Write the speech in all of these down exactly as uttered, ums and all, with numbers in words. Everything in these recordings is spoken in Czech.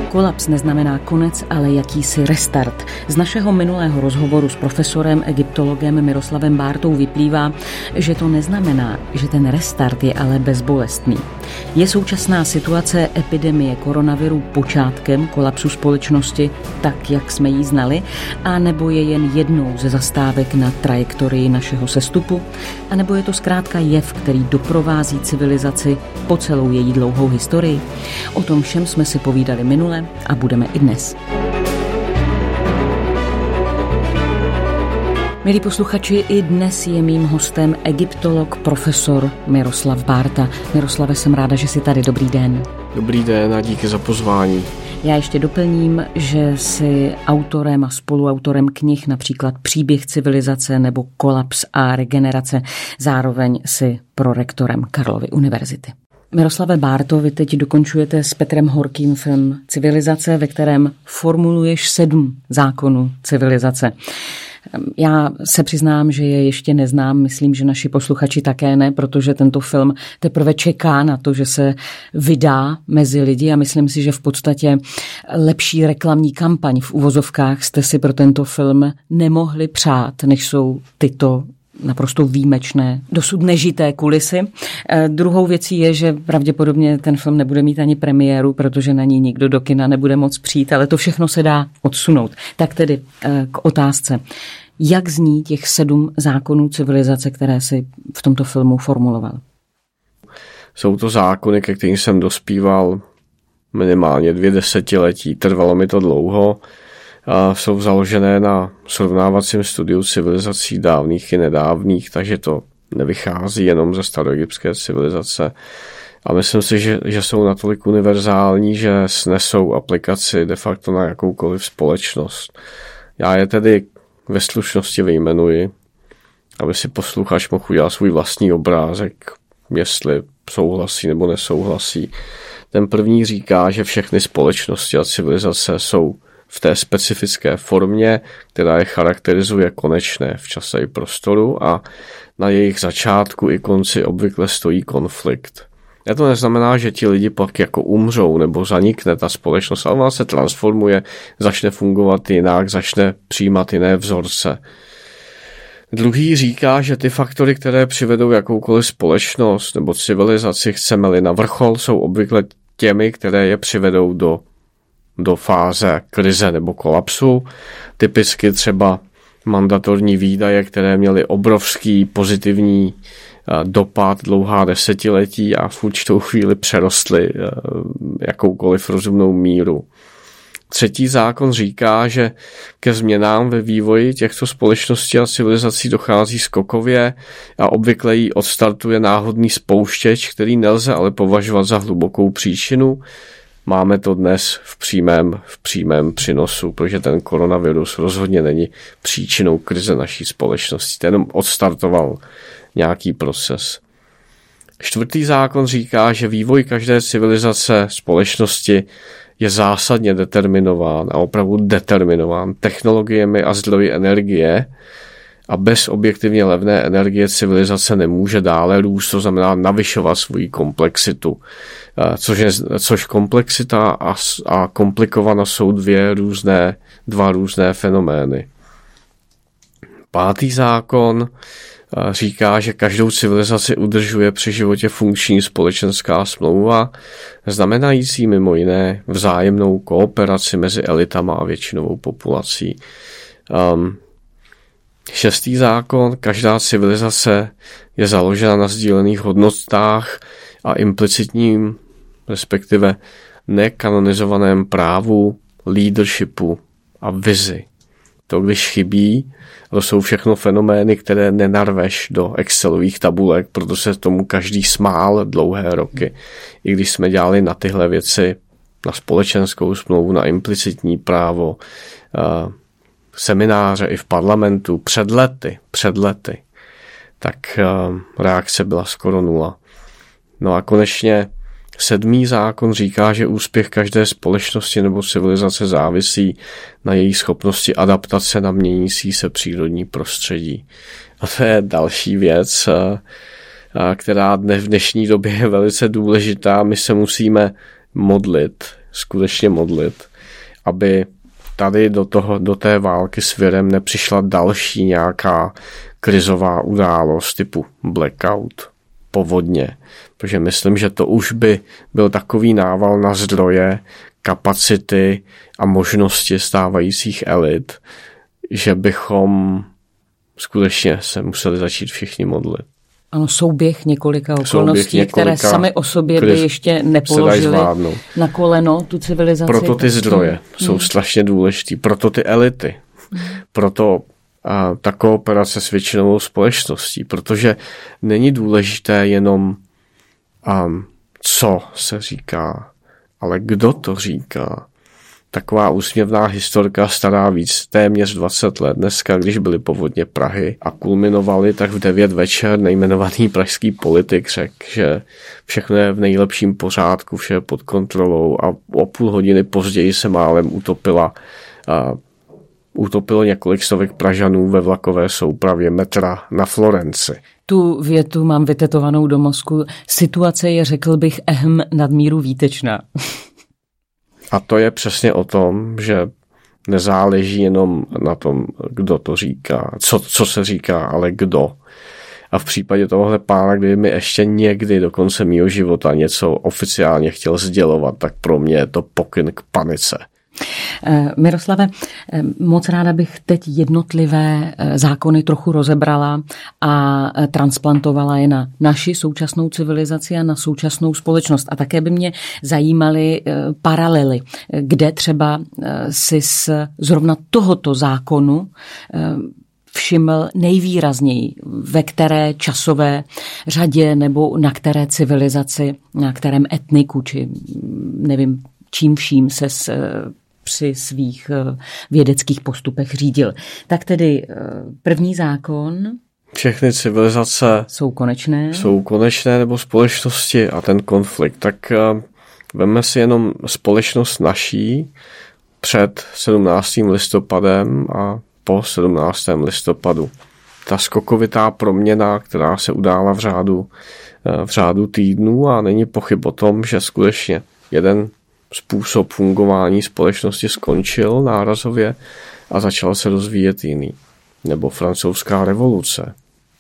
Kolaps neznamená konec, ale jakýsi restart. Z našeho minulého rozhovoru s profesorem egyptologem Miroslavem Bártou vyplývá, že to neznamená, že ten restart je ale bezbolestný. Je současná situace epidemie koronaviru počátkem kolapsu společnosti, tak jak jsme ji znali, a nebo je jen jednou ze zastávek na trajektorii našeho sestupu, a nebo je to zkrátka jev, který doprovází civilizaci po celou její dlouhou historii? O tom všem jsme si povídali minule a budeme i dnes. Milí posluchači, i dnes je mým hostem egyptolog profesor Miroslav Bárta. Miroslave, jsem ráda, že jsi tady. Dobrý den. Dobrý den a díky za pozvání. Já ještě doplním, že jsi autorem a spoluautorem knih, například Příběh civilizace nebo Kolaps a regenerace. Zároveň si prorektorem Karlovy univerzity. Miroslave Bárto, vy teď dokončujete s Petrem Horkým film Civilizace, ve kterém formuluješ sedm zákonů civilizace. Já se přiznám, že je ještě neznám, myslím, že naši posluchači také ne, protože tento film teprve čeká na to, že se vydá mezi lidi a myslím si, že v podstatě lepší reklamní kampaň v uvozovkách jste si pro tento film nemohli přát, než jsou tyto naprosto výjimečné, dosud nežité kulisy. E, druhou věcí je, že pravděpodobně ten film nebude mít ani premiéru, protože na ní nikdo do kina nebude moc přijít, ale to všechno se dá odsunout. Tak tedy e, k otázce. Jak zní těch sedm zákonů civilizace, které si v tomto filmu formuloval? Jsou to zákony, ke kterým jsem dospíval minimálně dvě desetiletí. Trvalo mi to dlouho. A jsou založené na srovnávacím studiu civilizací dávných i nedávných, takže to nevychází jenom ze staroegyptské civilizace. A myslím si, že, že jsou natolik univerzální, že snesou aplikaci de facto na jakoukoliv společnost. Já je tedy ve slušnosti vyjmenuji, aby si posluchač mohl udělat svůj vlastní obrázek, jestli souhlasí nebo nesouhlasí. Ten první říká, že všechny společnosti a civilizace jsou v té specifické formě, která je charakterizuje konečné v čase i prostoru, a na jejich začátku i konci obvykle stojí konflikt. A to neznamená, že ti lidi pak jako umřou nebo zanikne ta společnost, ale ona se transformuje, začne fungovat jinak, začne přijímat jiné vzorce. Druhý říká, že ty faktory, které přivedou jakoukoliv společnost nebo civilizaci, chceme-li na vrchol, jsou obvykle těmi, které je přivedou do do fáze krize nebo kolapsu. Typicky třeba mandatorní výdaje, které měly obrovský pozitivní dopad dlouhá desetiletí a v určitou chvíli přerostly jakoukoliv rozumnou míru. Třetí zákon říká, že ke změnám ve vývoji těchto společností a civilizací dochází skokově a obvykle jí odstartuje náhodný spouštěč, který nelze ale považovat za hlubokou příčinu. Máme to dnes v přímém, v přímém přinosu, protože ten koronavirus rozhodně není příčinou krize naší společnosti. Ten jenom odstartoval nějaký proces. Čtvrtý zákon říká, že vývoj každé civilizace, společnosti je zásadně determinován a opravdu determinován technologiemi a zdroji energie, a bez objektivně levné energie civilizace nemůže dále růst, to znamená navyšovat svoji komplexitu. Což, je, což komplexita a, a komplikovanost jsou dvě různé, dva různé fenomény. Pátý zákon říká, že každou civilizaci udržuje při životě funkční společenská smlouva, znamenající mimo jiné vzájemnou kooperaci mezi elitama a většinovou populací. Um, Šestý zákon, každá civilizace je založena na sdílených hodnotách a implicitním, respektive nekanonizovaném právu, leadershipu a vizi. To, když chybí, to jsou všechno fenomény, které nenarveš do Excelových tabulek, proto se tomu každý smál dlouhé roky. I když jsme dělali na tyhle věci, na společenskou smlouvu, na implicitní právo, semináře i v parlamentu před lety, před lety, tak reakce byla skoro nula. No a konečně sedmý zákon říká, že úspěch každé společnosti nebo civilizace závisí na její schopnosti adaptace na měnící se přírodní prostředí. A to je další věc, která v dnešní době je velice důležitá. My se musíme modlit skutečně modlit, aby tady do, toho, do té války s virem nepřišla další nějaká krizová událost typu blackout, povodně. Protože myslím, že to už by byl takový nával na zdroje, kapacity a možnosti stávajících elit, že bychom skutečně se museli začít všichni modlit. Ano, souběh několika okolností, souběh několika, které sami o sobě by ještě nepoložili na koleno tu civilizaci. Proto ty zdroje hmm. jsou strašně důležitý, proto ty elity, hmm. proto a, ta kooperace s většinovou společností, protože není důležité jenom um, co se říká, ale kdo to říká. Taková úsměvná historka stará víc téměř dvacet let dneska, když byly povodně Prahy a kulminovaly, tak v devět večer nejmenovaný pražský politik řekl, že všechno je v nejlepším pořádku, vše je pod kontrolou a o půl hodiny později se málem utopila a utopilo několik stovek Pražanů ve vlakové soupravě metra na Florenci. Tu větu mám vytetovanou do mozku. Situace je, řekl bych, ehm nadmíru výtečná. A to je přesně o tom, že nezáleží jenom na tom, kdo to říká, co, co se říká, ale kdo. A v případě tohohle pána, kdyby mi ještě někdy do konce mýho života něco oficiálně chtěl sdělovat, tak pro mě je to pokyn k panice. Miroslave, moc ráda bych teď jednotlivé zákony trochu rozebrala a transplantovala je na naši současnou civilizaci a na současnou společnost. A také by mě zajímaly paralely, kde třeba si z zrovna tohoto zákonu všiml nejvýrazněji, ve které časové řadě nebo na které civilizaci, na kterém etniku, či nevím, čím vším se s, při svých vědeckých postupech řídil. Tak tedy první zákon. Všechny civilizace jsou konečné. Jsou konečné nebo společnosti a ten konflikt. Tak veme si jenom společnost naší před sedmnáctým listopadem a po sedmnáctém listopadu. Ta skokovitá proměna, která se udála v řádu, v řádu týdnů a není pochyb o tom, že skutečně jeden způsob fungování společnosti skončil nárazově a začal se rozvíjet jiný. Nebo francouzská revoluce.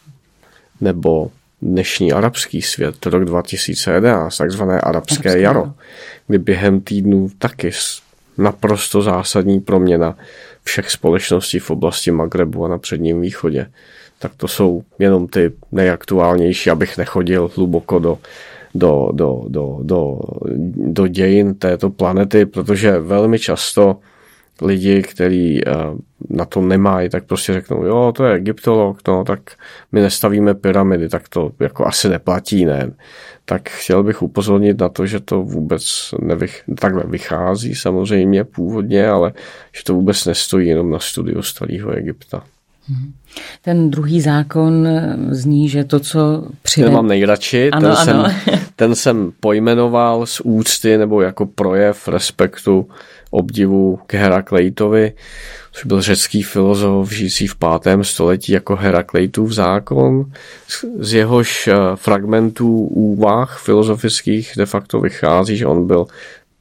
Nebo dnešní arabský svět, rok dva tisíce jedenáct, takzvané arabské Arabské jaro, kdy během týdnů taky naprosto zásadní proměna všech společností v oblasti Magrebu a na Předním východě. Tak to jsou jenom ty nejaktuálnější, abych nechodil hluboko do Do, do, do, do, do dějin této planety, protože velmi často lidi, kteří na to nemají, tak prostě řeknou, jo, to je egyptolog, no, tak my nestavíme pyramidy, tak to jako asi neplatí, ne. Tak chtěl bych upozornit na to, že to vůbec nevych, takhle vychází samozřejmě původně, ale že to vůbec nestojí jenom na studiu starého Egypta. Ten druhý zákon zní, že to, co přived... Ten mám nejradši, ano, ten, ano. Jsem, ten jsem pojmenoval z úcty nebo jako projev respektu, obdivu k Herakleitovi, což byl řecký filozof žijící v pátém století jako Herakleitův zákon. Z jehož fragmentů úvah filozofických de facto vychází, že on byl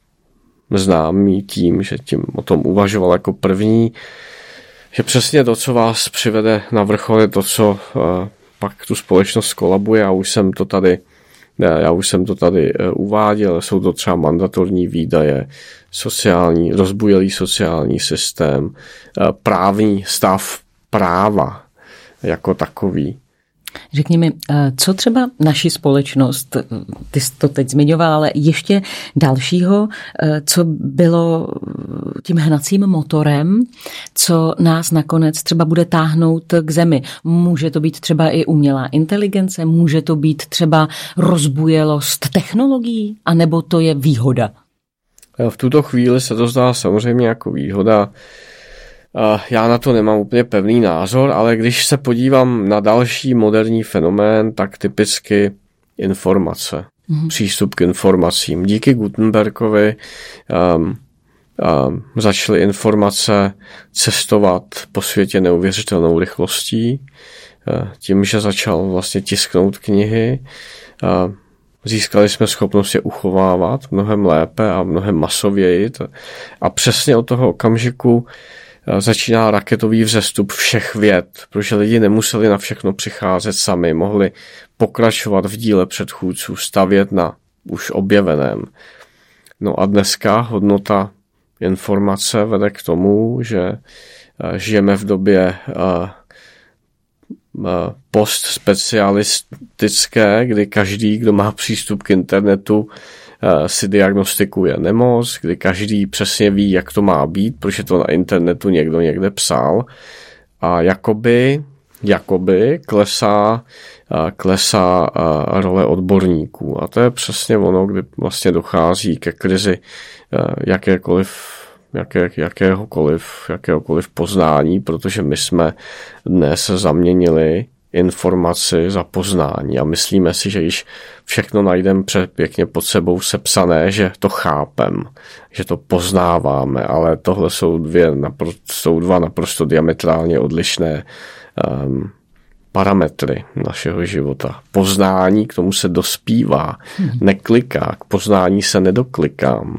známý tím, že tím o tom uvažoval jako první, že přesně to, co vás přivede na vrchol, je to, co uh, pak tu společnost skolabuje. Já už jsem to tady, já už jsem to tady uh, uváděl. Jsou to třeba mandatorní výdaje, sociální, rozbujelý sociální systém, uh, právní stav práva jako takový. Řekni mi, co třeba naši společnost, ty jsi to teď zmiňoval, ale ještě dalšího, co bylo tím hnacím motorem, co nás nakonec třeba bude táhnout k zemi. Může to být třeba i umělá inteligence, může to být třeba rozbujelost technologií, anebo to je výhoda? V tuto chvíli se to zdá samozřejmě jako výhoda. Já na to nemám úplně pevný názor, ale když se podívám na další moderní fenomén, tak typicky informace, mm-hmm. přístup k informacím. Díky Gutenbergovi um, um, začaly informace cestovat po světě neuvěřitelnou rychlostí, uh, tím, že začal vlastně tisknout knihy. Uh, Získali jsme schopnost je uchovávat mnohem lépe a mnohem masověji. A přesně od toho okamžiku začíná raketový vzestup všech věd, protože lidi nemuseli na všechno přicházet sami, mohli pokračovat v díle předchůdců, stavět na už objeveném. No a dneska hodnota informace vede k tomu, že žijeme v době postspecialistické, kdy každý, kdo má přístup k internetu, si diagnostikuje nemoc, kdy každý přesně ví, jak to má být, protože to na internetu někdo někde psal a jakoby, jakoby klesá, klesá role odborníků. A to je přesně ono, kdy vlastně dochází ke krizi jakékoliv, jaké, jakéhokoliv, jakéhokoliv poznání, protože my jsme dnes zaměnili informaci za poznání a myslíme si, že již všechno najdeme pěkně pod sebou sepsané, že to chápem, že to poznáváme, ale tohle jsou, dvě, jsou dva naprosto diametrálně odlišné um, parametry našeho života. Poznání, k tomu se dospívá, hmm. nekliká, k poznání se nedoklikám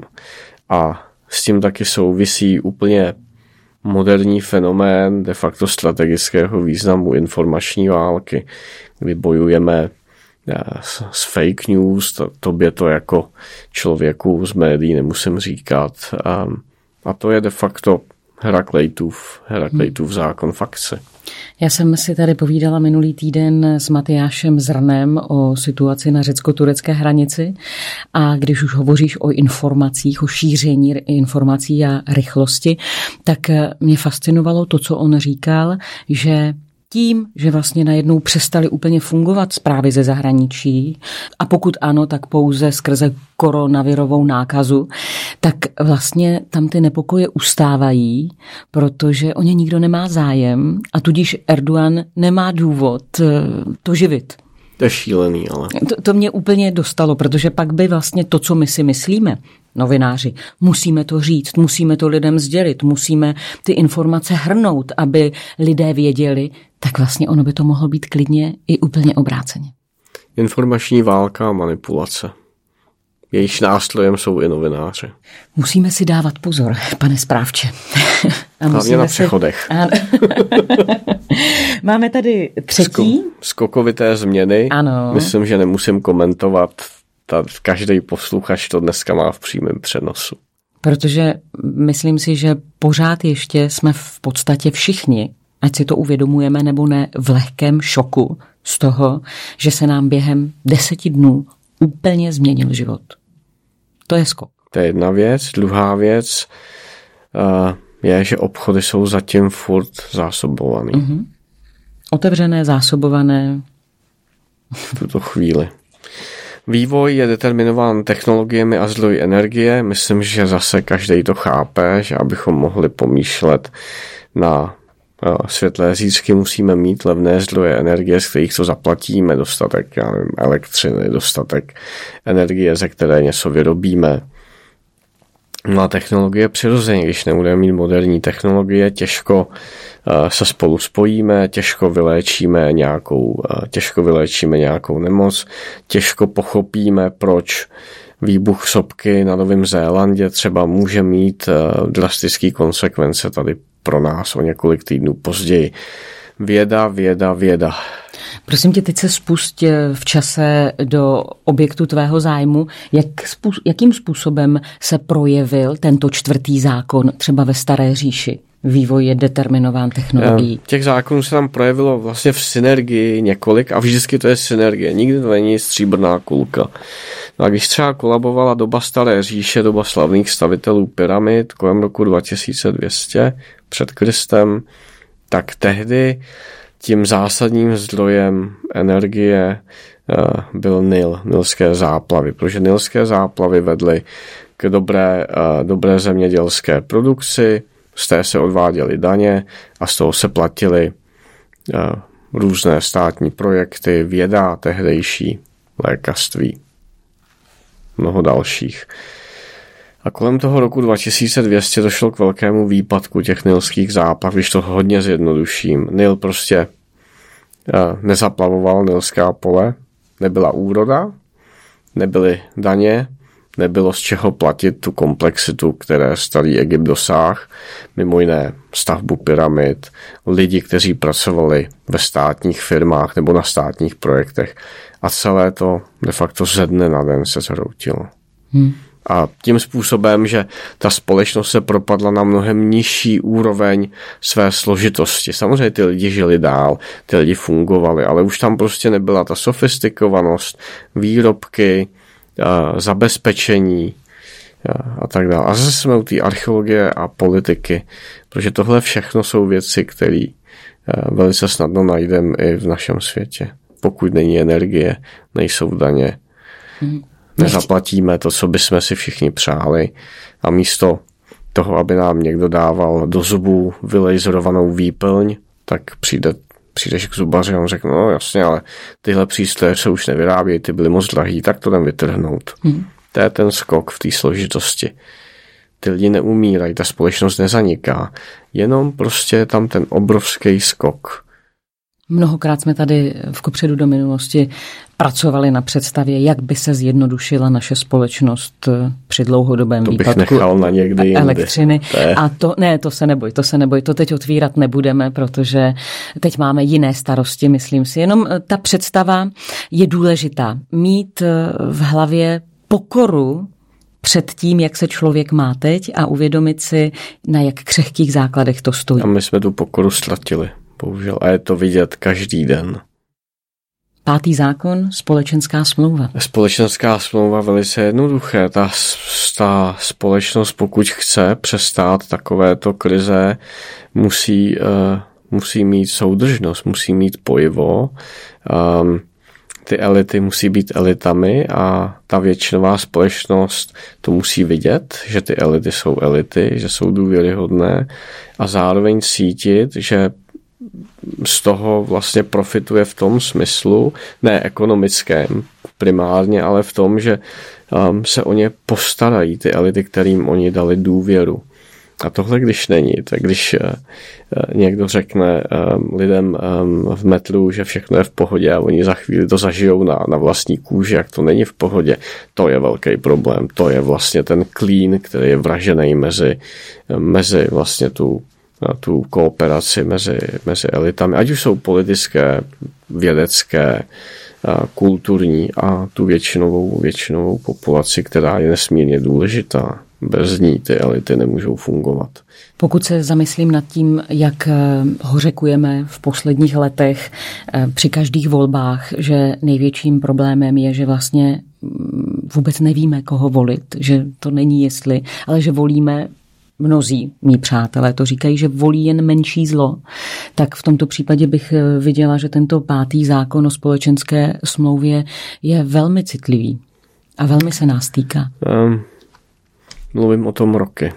a s tím taky souvisí úplně moderní fenomén de facto strategického významu informační války, kdy bojujeme s fake news, to, tobě to jako člověku z médií nemusím říkat. A, a to je de facto Heraklejtův, Heraklejtův zákon fakce. Já jsem si tady povídala minulý týden s Matyášem Zrnem o situaci na řecko-turecké hranici a když už hovoříš o informacích, o šíření informací a rychlosti, tak mě fascinovalo to, co on říkal, že tím, že vlastně najednou přestaly úplně fungovat zprávy ze zahraničí a pokud ano, tak pouze skrze koronavirovou nákazu, tak vlastně tam ty nepokoje ustávají, protože o ně nikdo nemá zájem a tudíž Erdogan nemá důvod to živit. To je šílený, ale... To, to mě úplně dostalo, protože pak by vlastně to, co my si myslíme, novináři, musíme to říct, musíme to lidem sdělit, musíme ty informace hrnout, aby lidé věděli, tak vlastně ono by to mohlo být klidně i úplně obráceně. Informační válka a manipulace. Jejíž nástrojem jsou i novináři. Musíme si dávat pozor, pane správče. A hlavně na přechodech. Si... Máme tady třetí. Skokovité změny. Ano. Myslím, že nemusím komentovat. Ta, každý posluchač to dneska má v přímém přenosu. Protože myslím si, že pořád ještě jsme v podstatě všichni, ať si to uvědomujeme nebo ne, v lehkém šoku z toho, že se nám během deseti dnů úplně změnil život. To je skok. To je jedna věc. Druhá věc uh, je, že obchody jsou zatím furt zásobovaný. Uh-huh. Otevřené, zásobované. V tuto chvíli. Vývoj je determinován technologiemi a zdroji energie. Myslím, že zase každý to chápe, že abychom mohli pomýšlet na světlé zítřky, musíme mít levné zdroje energie, z kterých to zaplatíme, dostatek já nevím, elektřiny, dostatek energie, ze které něco vyrobíme. No a technologie přirozeně, když nebudeme mít moderní technologie, těžko se spolu spojíme, těžko vyléčíme nějakou, těžko vyléčíme nějakou nemoc, těžko pochopíme, proč výbuch sopky na Novém Zélandě třeba může mít drastické konsekvence tady pro nás o několik týdnů později. Věda, věda, věda. Prosím tě, teď se spust v čase do objektu tvého zájmu. Jak, jakým způsobem se projevil tento čtvrtý zákon třeba ve Staré říši? Vývoj je determinován technologií. Těch zákonů se tam projevilo vlastně v synergii několik a vždycky to je synergie. Nikdy to není stříbrná kulka. No a když třeba kolabovala doba Staré říše, doba slavných stavitelů pyramid kolem roku dva tisíce dvě stě před Kristem, tak tehdy tím zásadním zdrojem energie byl Nil, nilské záplavy, protože nilské záplavy vedly k dobré, dobré zemědělské produkci, z té se odváděly daně a z toho se platily různé státní projekty, věda, tehdejší lékařství, mnoho dalších. A kolem toho roku dva tisíce dvě stě došlo k velkému výpadku těch nilských záplav, když to hodně zjednoduším. Nil prostě nezaplavoval nilská pole, nebyla úroda, nebyly daně, nebylo z čeho platit tu komplexitu, které starý Egypt dosáh, mimo jiné stavbu pyramid, lidi, kteří pracovali ve státních firmách nebo na státních projektech a celé to de facto ze dne na den se zhroutilo. Hmm. A tím způsobem, že ta společnost se propadla na mnohem nižší úroveň své složitosti. Samozřejmě ty lidi žili dál, ty lidi fungovali, ale už tam prostě nebyla ta sofistikovanost, výrobky, zabezpečení a tak dále. A zase jsme u té archeologie a politiky, protože tohle všechno jsou věci, které velice snadno najdeme i v našem světě. Pokud není energie, nejsou daně, hmm. nezaplatíme to, co bychom si všichni přáli a místo toho, aby nám někdo dával do zubů vylejzorovanou výplň, tak přijde přijdeš k zubaři a on řekne, no jasně, ale tyhle přístroje se už nevyrábějí, ty byly moc drahý, tak to jdem vytrhnout. Hmm. To je ten skok v té složitosti. Ty lidi neumírají, ta společnost nezaniká, jenom prostě je tam ten obrovský skok. Mnohokrát jsme tady v Kupředu do minulosti pracovali na představě, jak by se zjednodušila naše společnost při dlouhodobém to výpadku bych nechal na někdy jindy. elektřiny. To je... A to, ne, to se neboj, to se neboj, to teď otvírat nebudeme, protože teď máme jiné starosti, myslím si. Jenom ta představa je důležitá. Mít v hlavě pokoru před tím, jak se člověk má teď a uvědomit si, na jak křehkých základech to stojí. A my jsme tu pokoru ztratili. Bohužel. A je to vidět každý den. Pátý zákon, společenská smlouva. Společenská smlouva velice jednoduché. Ta, ta společnost, pokud chce přestát takovéto krize, musí, uh, musí mít soudržnost, musí mít pojivo. Um, ty elity musí být elitami a ta většinová společnost to musí vidět, že ty elity jsou elity, že jsou důvěryhodné a zároveň cítit, že z toho vlastně profituje v tom smyslu, ne ekonomickém primárně, ale v tom, že um, se o ně postarají ty elity, kterým oni dali důvěru. A tohle když není, tak když uh, někdo řekne um, lidem um, v metru, že všechno je v pohodě a oni za chvíli to zažijou na, na vlastní kůži, jak to není v pohodě, to je velký problém. To je vlastně ten klín, který je vražený mezi, mezi vlastně tu na tu kooperaci mezi, mezi elitami, ať už jsou politické, vědecké, kulturní a tu většinovou, většinovou populaci, která je nesmírně důležitá. Bez ní ty elity nemůžou fungovat. Pokud se zamyslím nad tím, jak hořekujeme v posledních letech při každých volbách, že největším problémem je, že vlastně vůbec nevíme, koho volit, že to není jestli, ale že volíme mnozí mí přátelé to říkají, že volí jen menší zlo, tak v tomto případě bych viděla, že tento pátý zákon o společenské smlouvě je velmi citlivý a velmi se nás týká. Um, mluvím o tom roky.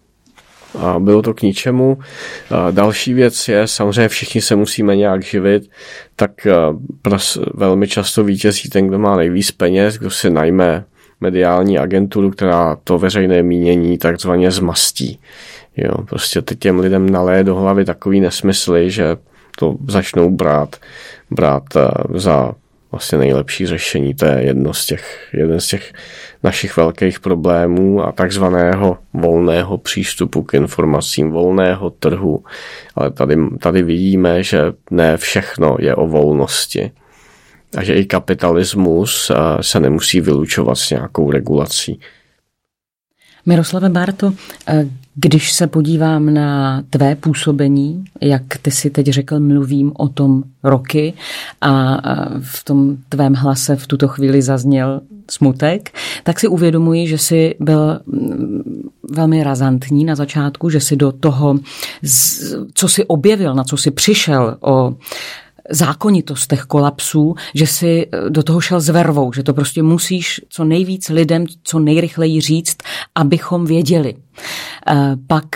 A bylo to k ničemu. A další věc je, samozřejmě všichni se musíme nějak živit, tak pras, velmi často vítězí ten, kdo má nejvíc peněz, kdo si najme mediální agenturu, která to veřejné mínění takzvaně zmastí. Jo, prostě teď těm lidem naleje do hlavy takový nesmysly, že to začnou brát, brát za vlastně nejlepší řešení. To je jedno z těch, jeden z těch našich velkých problémů a takzvaného volného přístupu k informacím, volného trhu. Ale tady, tady vidíme, že ne všechno je o volnosti. A že i kapitalismus se nemusí vylučovat s nějakou regulací. Miroslave Bárto, když se podívám na tvé působení, jak ty si teď řekl, mluvím o tom roky a v tom tvém hlase v tuto chvíli zazněl smutek, tak si uvědomuji, že jsi byl velmi razantní na začátku, že jsi do toho, co jsi objevil, na co jsi přišel o zákonitostech kolapsů, že si do toho šel s vervou, že to prostě musíš co nejvíc lidem, co nejrychleji říct, abychom věděli. Pak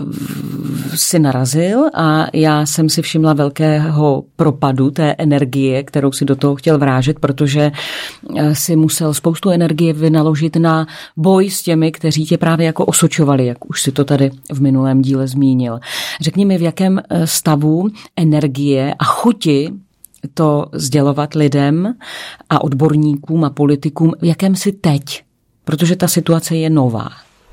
si narazil a já jsem si všimla velkého propadu té energie, kterou si do toho chtěl vrážet, protože si musel spoustu energie vynaložit na boj s těmi, kteří tě právě jako osočovali, jak už si to tady v minulém díle zmínil. Řekni mi, v jakém stavu energie a chuti to sdělovat lidem a odborníkům a politikům, v jakém si teď? Protože ta situace je nová.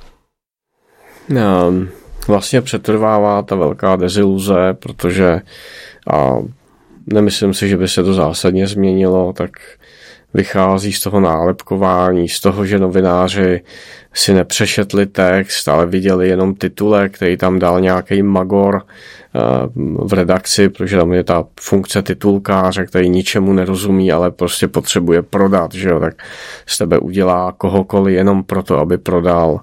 No, vlastně přetrvává ta velká deziluze, protože a nemyslím si, že by se to zásadně změnilo, tak vychází z toho nálepkování, z toho, že novináři si nepřešetli text, ale viděli jenom titulek, který tam dal nějaký magor v redakci, protože tam je ta funkce titulkáře, který ničemu nerozumí, ale prostě potřebuje prodat, že jo, tak z tebe udělá kohokoliv jenom proto, aby prodal.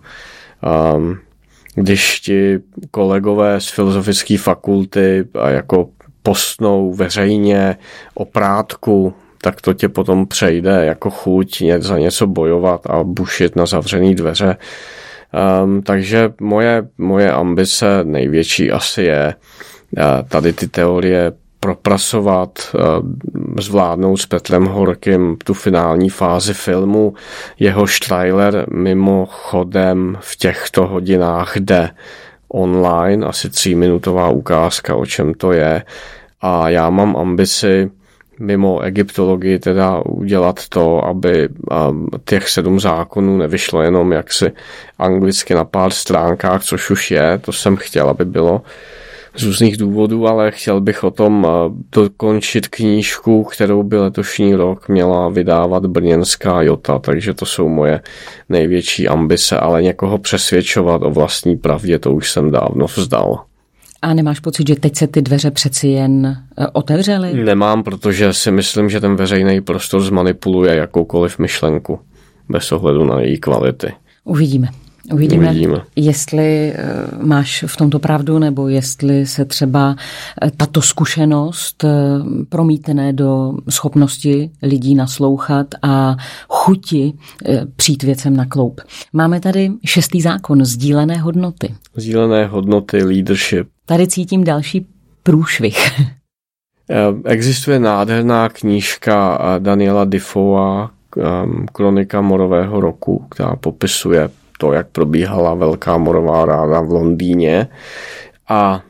Když ti kolegové z filozofické fakulty a jako postnou veřejně o prátku, tak to tě potom přejde jako chuť za něco bojovat a bušit na zavřený dveře. Um, takže moje, moje ambice největší asi je uh, tady ty teorie propracovat, uh, zvládnout s Petrem Horkým tu finální fázi filmu. Jehož trailer mimochodem v těchto hodinách jde online, asi tříminutová ukázka, o čem to je. A já mám ambici mimo egyptologii teda udělat to, aby těch sedm zákonů nevyšlo jenom jaksi anglicky na pár stránkách, což už je, to jsem chtěl, aby bylo z různých důvodů, ale chtěl bych o tom dokončit knížku, kterou by letošní rok měla vydávat brněnská Jota, takže to jsou moje největší ambice, ale někoho přesvědčovat o vlastní pravdě, to už jsem dávno vzdal. A nemáš pocit, že teď se ty dveře přeci jen otevřely? Nemám, protože si myslím, že ten veřejný prostor zmanipuluje jakoukoliv myšlenku, bez ohledu na její kvality. Uvidíme. Uvidíme, Uvidíme, jestli máš v tomto pravdu, nebo jestli se třeba tato zkušenost promítne do schopnosti lidí naslouchat a chuti přijít věcem na kloup. Máme tady šestý zákon, sdílené hodnoty. Sdílené hodnoty, leadership. Tady cítím další průšvih. Existuje nádherná knížka Daniela Defoea, Kronika morového roku, která popisuje to, jak probíhala velká morová ráda v Londýně. A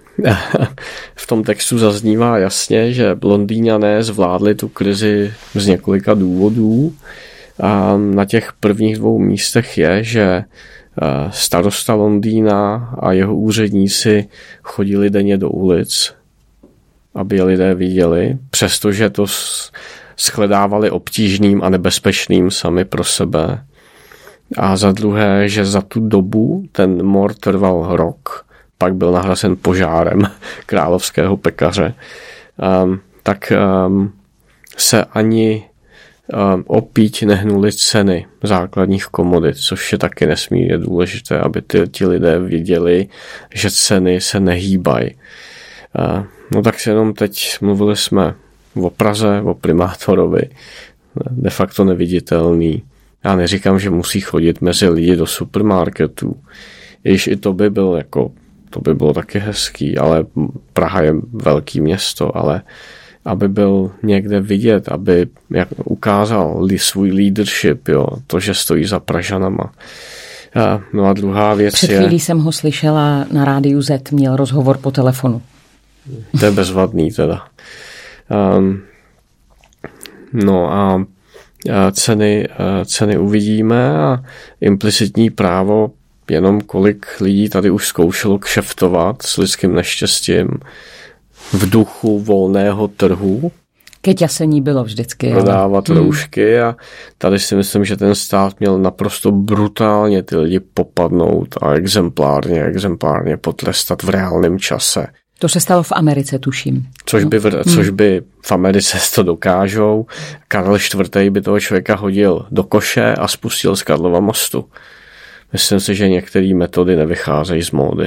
v tom textu zaznívá jasně, že Londýňané zvládli tu krizi z několika důvodů. A na těch prvních dvou místech je, že starosta Londýna a jeho úředníci chodili denně do ulic, aby je lidé viděli, přestože to shledávali obtížným a nebezpečným sami pro sebe. A za druhé, že za tu dobu ten mor trval rok, pak byl nahrazen požárem královského pekaře, um, tak um, se ani um, opíť nehnuly ceny základních komodit, což je taky nesmírně důležité, aby ty, ti lidé viděli, že ceny se nehýbají. Uh, no tak si jenom teď mluvili jsme o Praze, o primátorovi, de facto neviditelný. Já neříkám, že musí chodit mezi lidi do supermarketů. Již i to by byl jako, to by bylo taky hezký, ale Praha je velký město, ale aby byl někde vidět, aby jak ukázal svůj leadership, jo, to, že stojí za Pražanama. A, no a druhá věc Před je... chvílí jsem ho slyšela na rádiu Z, měl rozhovor po telefonu. To je bezvadný teda. Um, no a Ceny, ceny uvidíme a implicitní právo, jenom kolik lidí tady už zkoušelo kšeftovat s lidským neštěstím v duchu volného trhu. Keťasení bylo vždycky. Prodávat ale... roušky a tady si myslím, že ten stát měl naprosto brutálně ty lidi popadnout a exemplárně, exemplárně potrestat v reálném čase. To se stalo v Americe, tuším. Což by, v, což by v Americe to dokážou. Karel čtvrtý by toho člověka hodil do koše a spustil z Karlova mostu. Myslím si, že některé metody nevycházejí z módy.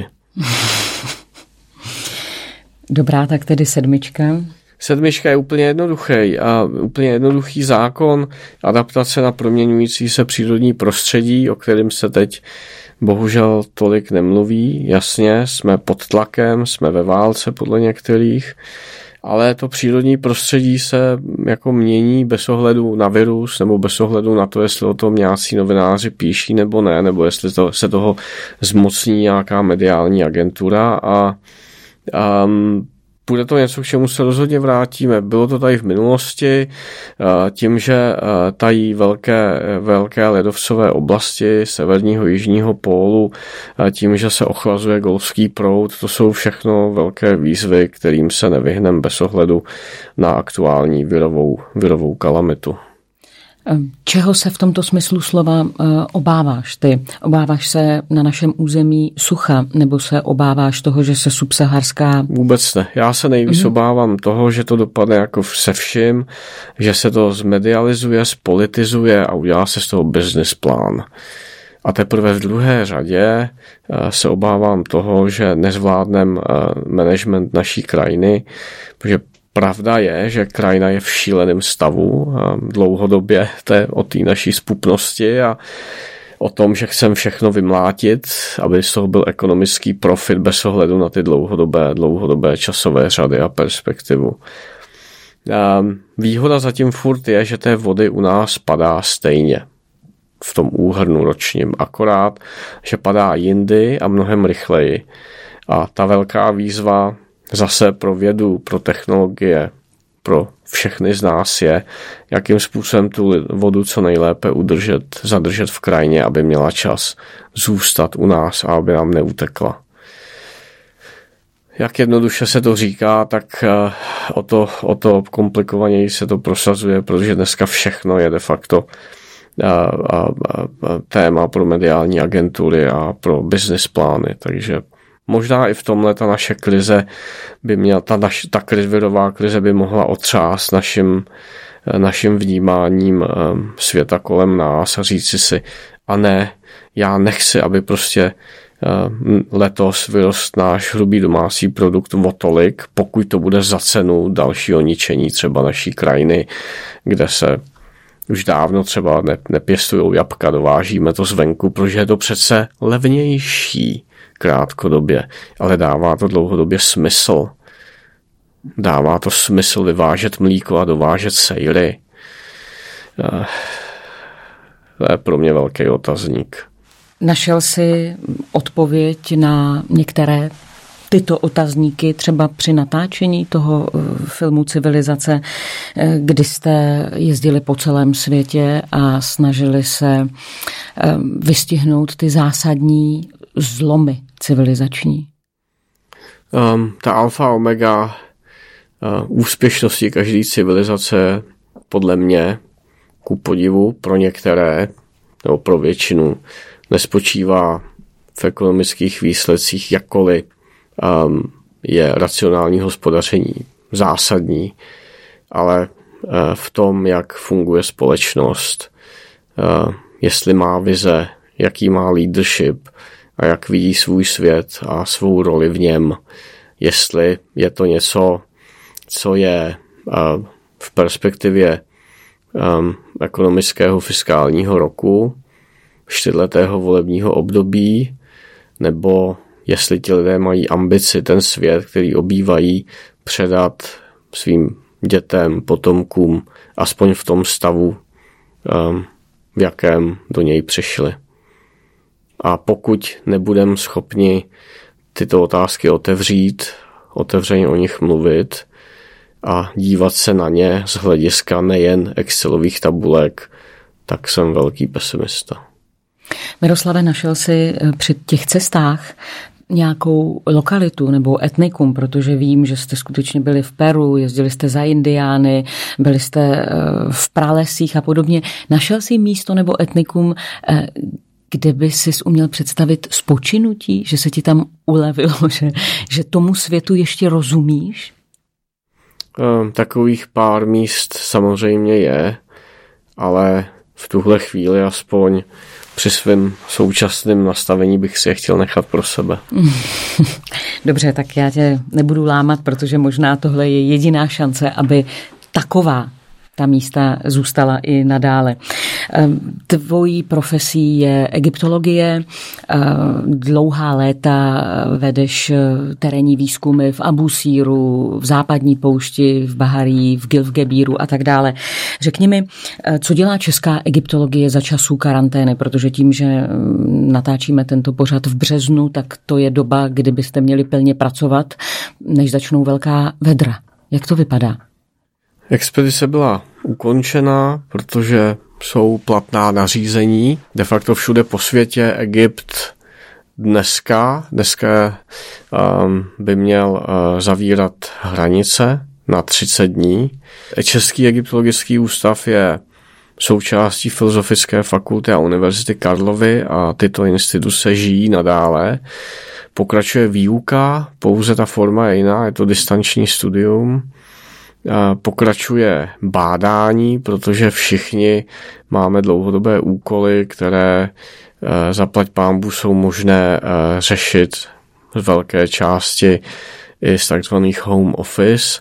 Dobrá, tak tedy sedmička. Sedmička je úplně jednoduchý a úplně jednoduchý zákon adaptace na proměňující se přírodní prostředí, o kterém se teď bohužel tolik nemluví. Jasně, jsme pod tlakem, jsme ve válce podle některých, ale to přírodní prostředí se jako mění bez ohledu na virus nebo bez ohledu na to, jestli o tom nějací novináři píší nebo ne, nebo jestli to, se toho zmocní nějaká mediální agentura a um, bude to něco, k čemu se rozhodně vrátíme. Bylo to tady v minulosti, tím, že tají velké, velké ledovcové oblasti severního jižního pólu, tím, že se ochlazuje golfský proud, to jsou všechno velké výzvy, kterým se nevyhneme bez ohledu na aktuální virovou, virovou kalamitu. Čeho se v tomto smyslu slova obáváš ty? Obáváš se na našem území sucha, nebo se obáváš toho, že se subsaharská... Vůbec ne. Já se nejvíc mm-hmm. obávám toho, že to dopadne jako se vším, že se to zmedializuje, spolitizuje a udělá se z toho business plán. A teprve v druhé řadě se obávám toho, že nezvládnem management naší krajiny, protože pravda je, že krajina je v šíleném stavu dlouhodobě o té naší spupnosti a o tom, že chcem všechno vymlátit, aby z toho byl ekonomický profit bez ohledu na ty dlouhodobé, dlouhodobé časové řady a perspektivu. Výhoda zatím furt je, že té vody u nás padá stejně v tom úhrnu ročním, akorát, že padá jindy a mnohem rychleji. A ta velká výzva zase pro vědu, pro technologie, pro všechny z nás je, jakým způsobem tu vodu co nejlépe udržet, zadržet v krajině, aby měla čas zůstat u nás a aby nám neutekla. Jak jednoduše se to říká, tak o to, o to komplikovaněji se to prosazuje, protože dneska všechno je de facto a, a, a, téma pro mediální agentury a pro business plány, takže možná i v tomhle ta naše krize by měla, ta, naš, ta virová krize by mohla otřást naším, naším vnímáním světa kolem nás a říci si, a ne, já nechci, aby prostě letos vyrost náš hrubý domácí produkt o tolik, pokud to bude za cenu dalšího ničení třeba naší krajiny, kde se už dávno třeba ne, nepěstujou jabka, dovážíme to zvenku, protože je to přece levnější krátkodobě, ale dává to dlouhodobě smysl. Dává to smysl vyvážet mlíko a dovážet sejry. To je pro mě velký otazník. Našel jsi odpověď na některé tyto otazníky třeba při natáčení toho filmu Civilizace, kdy jste jezdili po celém světě a snažili se vystihnout ty zásadní zlomy civilizační? Um, ta alfa omega uh, úspěšnosti každé civilizace podle mě ku podivu pro některé nebo pro většinu nespočívá v ekonomických výsledcích, jakkoliv um, je racionální hospodaření zásadní, ale uh, v tom, jak funguje společnost, uh, jestli má vize, jaký má leadership a jak vidí svůj svět a svou roli v něm, jestli je to něco, co je uh, v perspektivě um, ekonomického fiskálního roku, čtyřletého volebního období, nebo jestli ti lidé mají ambici ten svět, který obývají, předat svým dětem, potomkům, aspoň v tom stavu, um, v jakém do něj přišli. A pokud nebudeme schopni tyto otázky otevřít, otevřeně o nich mluvit a dívat se na ně z hlediska nejen excelových tabulek, tak jsem velký pesimista. Miroslave, našel jsi při těch cestách nějakou lokalitu nebo etnikum, protože vím, že jste skutečně byli v Peru, jezdili jste za Indiány, byli jste v pralesích a podobně. Našel jsi místo nebo etnikum, kde by si uměl představit spočinutí, že se ti tam ulevilo, že, že tomu světu ještě rozumíš? Takových pár míst samozřejmě je, ale v tuhle chvíli aspoň při svém současném nastavení bych si je chtěl nechat pro sebe. Dobře, tak já tě nebudu lámat, protože možná tohle je jediná šance, aby taková ta místa zůstala i nadále. Tvojí profesí je egyptologie, dlouhá léta vedeš terénní výzkumy v Abusíru, v západní poušti, v Baharí, v Gilfgebíru a tak dále. Řekni mi, co dělá česká egyptologie za časů karantény, protože tím, že natáčíme tento pořad v březnu, tak to je doba, kdy byste měli plně pracovat, než začnou velká vedra. Jak to vypadá? Expedice byla ukončena, protože jsou platná nařízení. De facto všude po světě Egypt dneska, dneska um, by měl uh, zavírat hranice na třicet dní. Český egyptologický ústav je součástí Filozofické fakulty a Univerzity Karlovy a tyto instituce žijí nadále. Pokračuje výuka, pouze ta forma je jiná, je to distanční studium. Pokračuje bádání, protože všichni máme dlouhodobé úkoly, které zaplať pánbů jsou možné řešit z velké části i z takzvaných home office.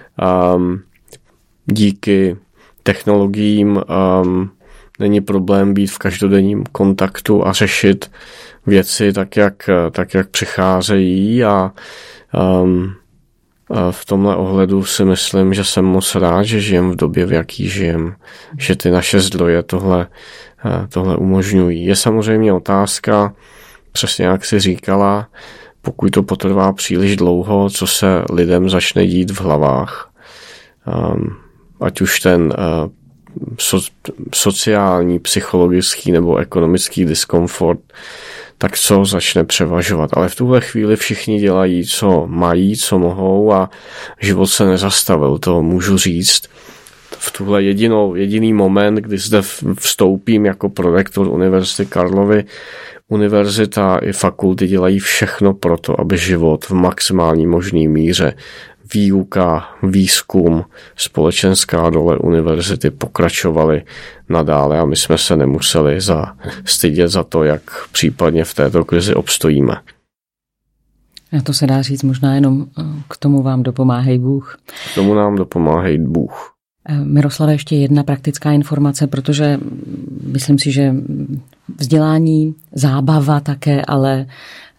Díky technologiím není problém být v každodenním kontaktu a řešit věci tak, jak, tak, jak přicházejí a um, v tomhle ohledu si myslím, že jsem moc rád, že žijem v době, v jaký žijem, že ty naše zdroje tohle, tohle umožňují. Je samozřejmě otázka, přesně jak jsi říkala, pokud to potrvá příliš dlouho, co se lidem začne dít v hlavách. Um, ať už ten uh, so, sociální, psychologický nebo ekonomický diskomfort, tak co začne převažovat. Ale v tuhle chvíli všichni dělají, co mají, co mohou a život se nezastavil, to můžu říct. V tuhle jedinou, jediný moment, kdy zde vstoupím jako prorektor Univerzity Karlovy, univerzita i fakulty dělají všechno pro to, aby život v maximální možné míře, výuka, výzkum, společenská role univerzity pokračovaly nadále a my jsme se nemuseli za, stydět za to, jak případně v této krizi obstojíme. A to se dá říct možná jenom k tomu vám dopomáhej Bůh. K tomu nám dopomáhej Bůh. Miroslave, ještě jedna praktická informace, protože myslím si, že vzdělání, zábava také, ale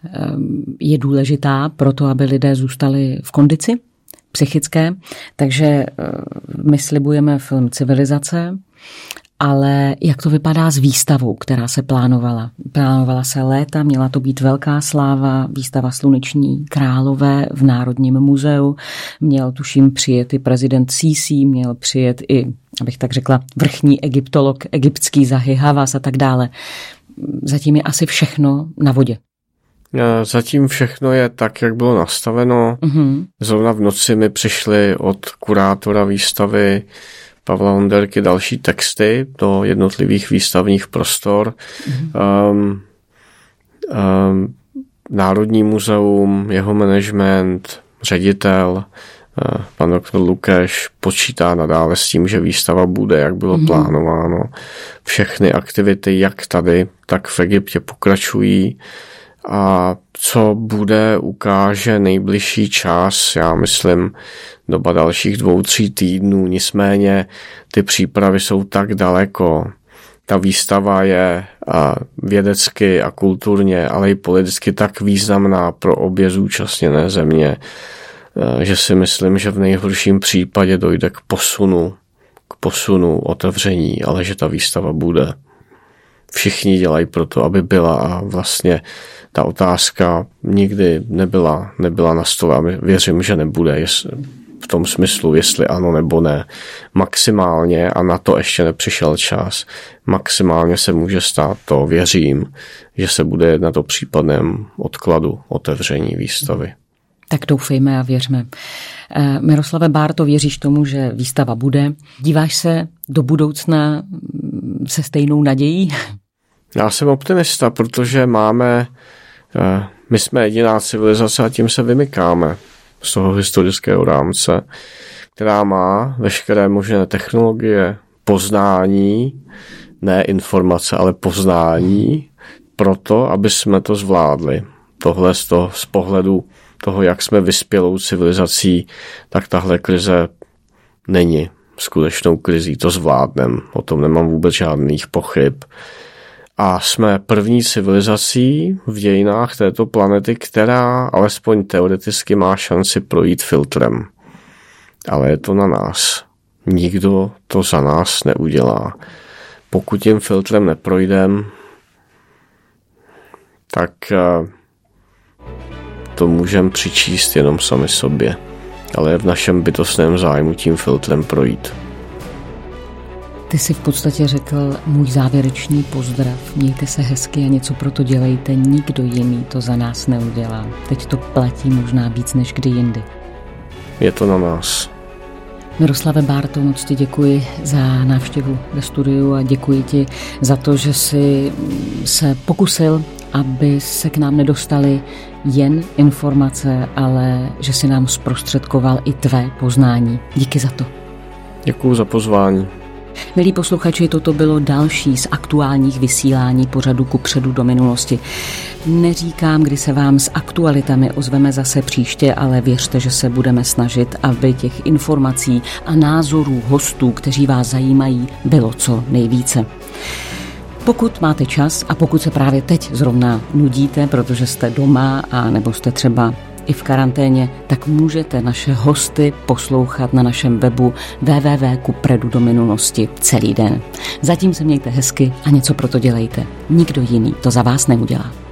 je důležitá pro to, aby lidé zůstali v kondici psychické. Takže my slibujeme film Civilizace, ale jak to vypadá s výstavou, která se plánovala? Plánovala se léta, měla to být velká sláva, výstava Sluneční králové v Národním muzeu. Měl tuším přijet i prezident Sísí, měl přijet i, abych tak řekla, vrchní egyptolog, egyptský Zahi Hawass a tak dále. Zatím je asi všechno na vodě. Zatím všechno je tak, jak bylo nastaveno. Mm-hmm. Zrovna v noci mi přišly od kurátora výstavy Pavla Honderky další texty do jednotlivých výstavních prostor. Mm-hmm. Um, um, Národní muzeum, jeho management, ředitel, uh, pan doktor Lukeš počítá nadále s tím, že výstava bude, jak bylo mm-hmm. plánováno. Všechny aktivity, jak tady, tak v Egyptě pokračují. A co bude, ukáže nejbližší čas, já myslím, doba dalších dvou, tří týdnů. Nicméně ty přípravy jsou tak daleko. Ta výstava je a vědecky a kulturně, ale i politicky tak významná pro obě zúčastněné země, že si myslím, že v nejhorším případě dojde k posunu, k posunu otevření, ale že ta výstava bude. Všichni dělají pro to, aby byla a vlastně ta otázka nikdy nebyla, nebyla na stole a věřím, že nebude v tom smyslu, jestli ano nebo ne. Maximálně, a na to ještě nepřišel čas, maximálně se může stát to, věřím, že se bude jednat o případném odkladu otevření výstavy. Tak doufejme a věřme. Miroslave Bárto, věříš tomu, že výstava bude? Díváš se do budoucna se stejnou nadějí? Já jsem optimista, protože máme, my jsme jediná civilizace a tím se vymykáme z toho historického rámce, která má veškeré možné technologie, poznání, ne informace, ale poznání, proto, aby jsme to zvládli. Tohle z, toho, z pohledu toho, jak jsme vyspělou civilizací, tak tahle krize není skutečnou krizí, to zvládneme, o tom nemám vůbec žádných pochyb. A jsme první civilizací v dějinách této planety, která alespoň teoreticky má šanci projít filtrem. Ale je to na nás. Nikdo to za nás neudělá. Pokud tím filtrem neprojdem, tak to můžeme přičíst jenom sami sobě. Ale je v našem bytostném zájmu tím filtrem projít. Ty jsi v podstatě řekl můj závěrečný pozdrav. Mějte se hezky a něco pro to dělejte. Nikdo jiný to za nás neudělá. Teď to platí možná víc než kdy jindy. Je to na nás. Miroslave Bárto, moc ti děkuji za návštěvu ve studiu a děkuji ti za to, že jsi se pokusil, aby se k nám nedostaly jen informace, ale že si nám zprostředkoval i tvé poznání. Díky za to. Děkuji za pozvání. Milí posluchači, toto bylo další z aktuálních vysílání pořadu Kupředu do minulosti. Neříkám, kdy se vám s aktualitami ozveme zase příště, ale věřte, že se budeme snažit, aby těch informací a názorů hostů, kteří vás zajímají, bylo co nejvíce. Pokud máte čas a pokud se právě teď zrovna nudíte, protože jste doma a nebo jste třeba i v karanténě, tak můžete naše hosty poslouchat na našem webu w w w tečka kupredu do minulosti celý den. Zatím se mějte hezky a něco pro to dělejte. Nikdo jiný to za vás neudělá.